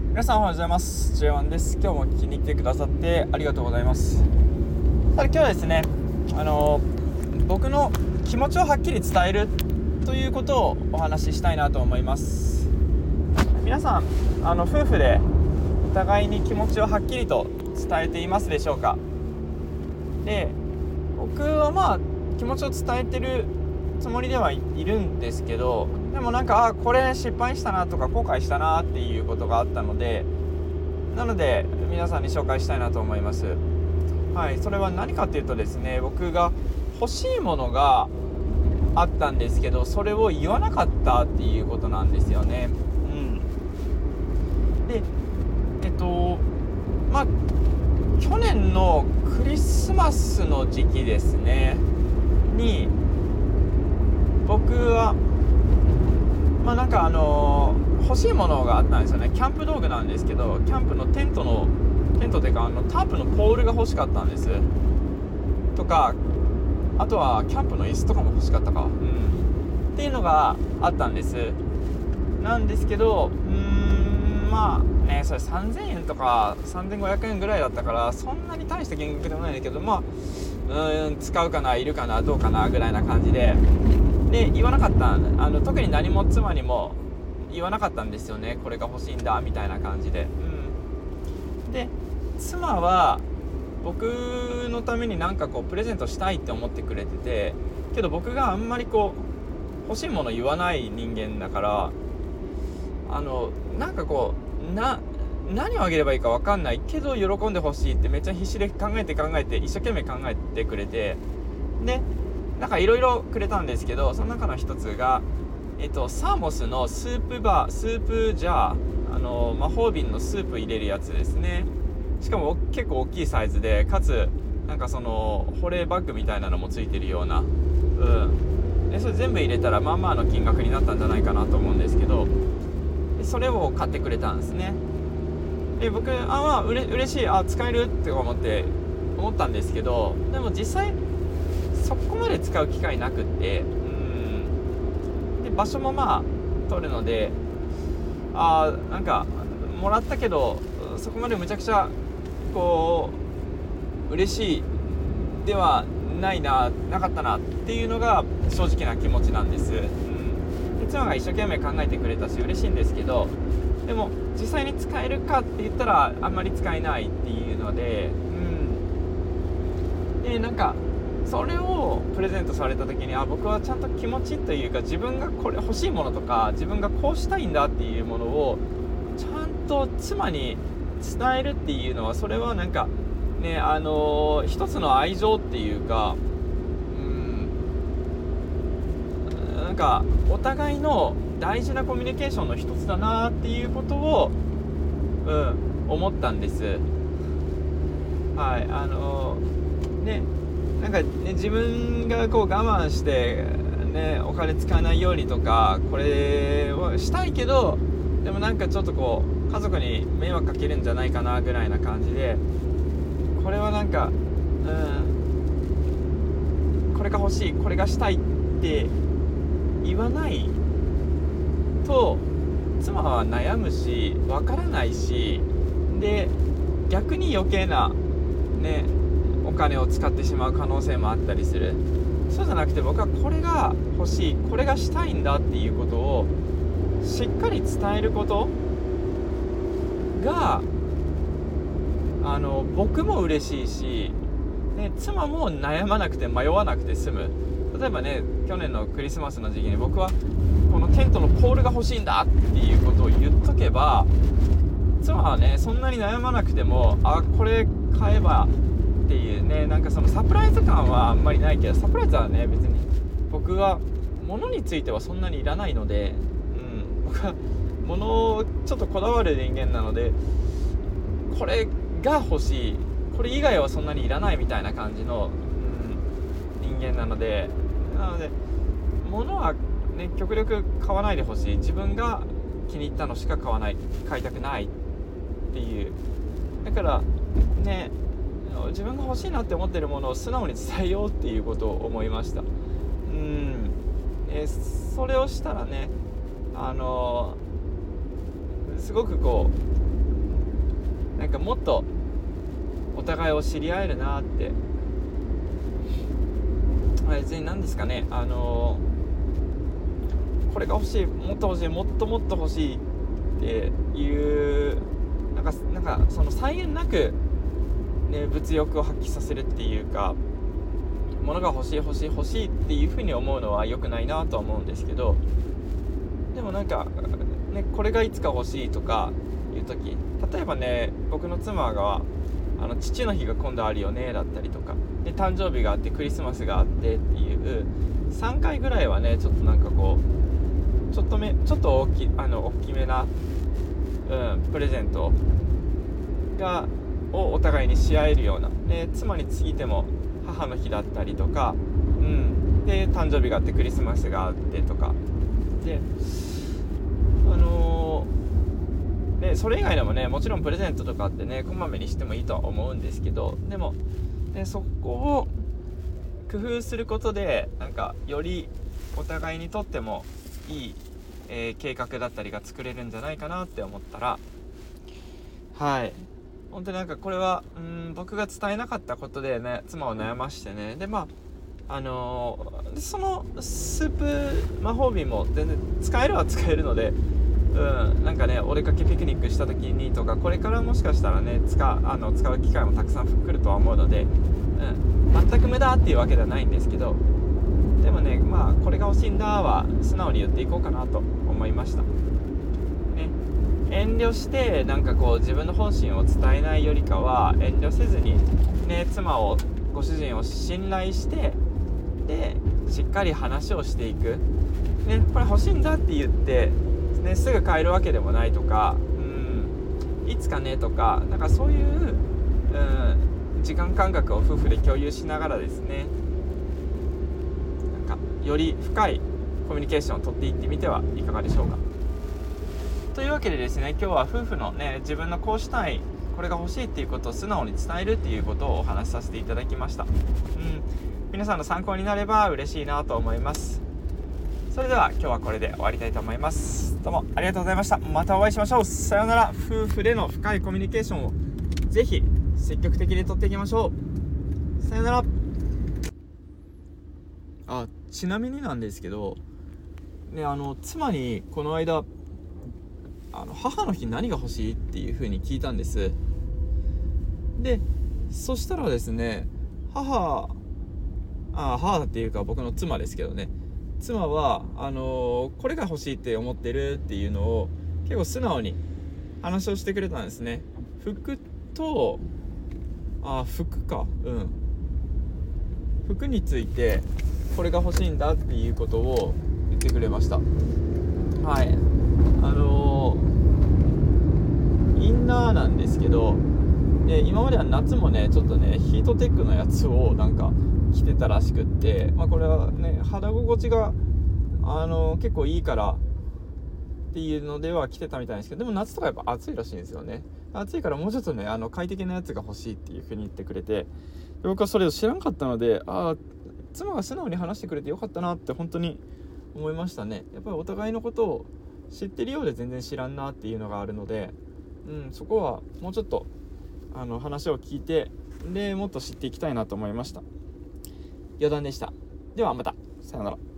皆さんおはようございます。 J1 です。今日も聞きに来てくださってありがとうございます。さて今日はですね、僕の気持ちをはっきり伝えるということをお話ししたいなと思います。皆さん夫婦でお互いに気持ちをはっきりと伝えていますでしょうか。で、僕は気持ちを伝えてるつもりではいるんですけど、でもこれ失敗したなとか後悔したなっていうことがあったので、皆さんに紹介したいなと思います。はい、それは何かっていうとですね、僕が欲しいものがあったんですけど、それを言わなかったっていうことなんですよね。で、去年のクリスマスの時期ですねに、僕は欲しいものがあったんですよね。キャンプ道具なんですけど、キャンプのテントっていうかタープのポールが欲しかったんですとか、あとはキャンプの椅子とかも欲しかったか、っていうのがあったんですなんですけど、それ3000円とか3500円ぐらいだったから、そんなに大した金額でもないんだけど、使うかな、いるかな、どうかなぐらいな感じで言わなかった。特に何も妻にも言わなかったんですよね。これが欲しいんだみたいな感じで、で、妻は僕のためにプレゼントしたいって思ってくれてて、けど僕があんまり欲しいもの言わない人間だから、何をあげればいいか分かんないけど喜んでほしいってめっちゃ必死で考えて一生懸命考えてくれて、でいろいろくれたんですけど、その中の一つがサーモスのスープジャー、魔法瓶のスープ入れるやつですね。しかも結構大きいサイズで、かつ保冷バッグみたいなのもついてるような、でそれ全部入れたらの金額になったんじゃないかなと思うんですけど、それを買ってくれたんですね。で僕嬉しい、使えるって思ったんですけど、でも実際そこまで使う機会なくって、で場所も取るので、もらったけどそこまでむちゃくちゃ嬉しいではなかったなっていうのが正直な気持ちなんです。で妻が一生懸命考えてくれたし嬉しいんですけど、でも実際に使えるかって言ったらあんまり使えないっていうので、でそれをプレゼントされた時に、僕はちゃんと気持ちというか、自分がこれ欲しいものとか自分がこうしたいんだっていうものをちゃんと妻に伝えるっていうのは、それは一つの愛情っていうか、お互いの大事なコミュニケーションの一つだなっていうことを、思ったんです。自分が我慢してお金使わないようにとか、これをしたいけど、でもちょっと家族に迷惑かけるんじゃないかなぐらいな感じで、これはこれが欲しい、これがしたいって言わないと妻は悩むし、わからないし、で逆に余計なお金を使ってしまう可能性もあったりする。そうじゃなくて、僕はこれが欲しい、これがしたいんだっていうことをしっかり伝えることが僕も嬉しいし、妻も悩まなくて迷わなくて済む。例えば去年のクリスマスの時期に僕はこのテントのポールが欲しいんだっていうことを言っとけば、妻はそんなに悩まなくても、これ買えばっていうそのサプライズ感はあんまりないけど、サプライズは別に僕は物についてはそんなにいらないので、僕は物をちょっとこだわる人間なので、これが欲しい、これ以外はそんなにいらないみたいな感じの、人間なので物は極力買わないでほしい。自分が気に入ったのしか買いたくないっていう。だから自分が欲しいなって思ってるものを素直に伝えようっていうことを思いました。それをしたらすごくなんかもっとお互いを知り合えるなって。別に何ですかね、これが欲しい、もっと欲しい、もっともっと欲しいっていうなんかその際限なく、ね、物欲を発揮させるっていうか、物が欲しい欲しい欲しいっていう風に思うのは良くないなとは思うんですけど、でもなんかね、これがいつか欲しいとかいう時、例えばね、僕の妻が父の日が今度あるよねだったりとかで、誕生日があってクリスマスがあってっていう3回ぐらいはね、ちょっとなんかこうちょっと大きめな、プレゼントをお互いにし合えるような、で妻に過ぎても母の日だったりとか、で誕生日があってクリスマスがあってとかで、ね、それ以外でもね、もちろんプレゼントとかってね、こまめにしてもいいとは思うんですけど、でも、ね、そこを工夫することでなんかよりお互いにとってもいい、計画だったりが作れるんじゃないかなって思ったら、はい本当になんかこれは僕が伝えなかったことでね、妻を悩ましてね、でそのスープ魔法瓶も全然使えるは使えるので、なんかね、お出かけピクニックした時にとか、これからもしかしたらね使う機会もたくさん来るとは思うので、全く無駄っていうわけではないんですけど、でもね、これが欲しいんだは素直に言っていこうかなと思いました、ね、遠慮してなんかこう自分の本心を伝えないよりかは、遠慮せずにね、ご主人を信頼して、でしっかり話をしていく、ね、これ欲しいんだって言ってね、すぐ買えるわけでもないとか、いつかねとか、なんかそういう、時間感覚を夫婦で共有しながらですね、なんかより深いコミュニケーションを取っていってみてはいかがでしょうか。というわけでですね、今日は夫婦のね、自分のこうしたい、これが欲しいっていうことを素直に伝えるっていうことをお話しさせていただきました。皆さんの参考になれば嬉しいなと思います。それでは今日はこれで終わりたいと思います。どうもありがとうございました。またお会いしましょう。さようなら。夫婦での深いコミュニケーションをぜひ積極的に取っていきましょう。さようなら。ちなみになんですけどね、妻にこの間母の日何が欲しいっていう風に聞いたんです。でそしたらですね、母っていうか僕の妻ですけどね、妻はこれが欲しいって思ってるっていうのを結構素直に話をしてくれたんですね。服についてこれが欲しいんだっていうことを言ってくれました。インナーなんですけど、今までは夏もねちょっとねヒートテックのやつをなんか着てたらしくって、これはね肌心地が結構いいからっていうのでは着てたみたいですけど、でも夏とかやっぱ暑いらしいんですよね。暑いからもうちょっとね快適なやつが欲しいっていう風に言ってくれて、僕はそれを知らんかったので、妻が素直に話してくれてよかったなって本当に思いましたね。やっぱりお互いのことを知ってるようで全然知らんなっていうのがあるので、そこはもうちょっと話を聞いて、でもっと知っていきたいなと思いました。余談でした。ではまた。さよなら。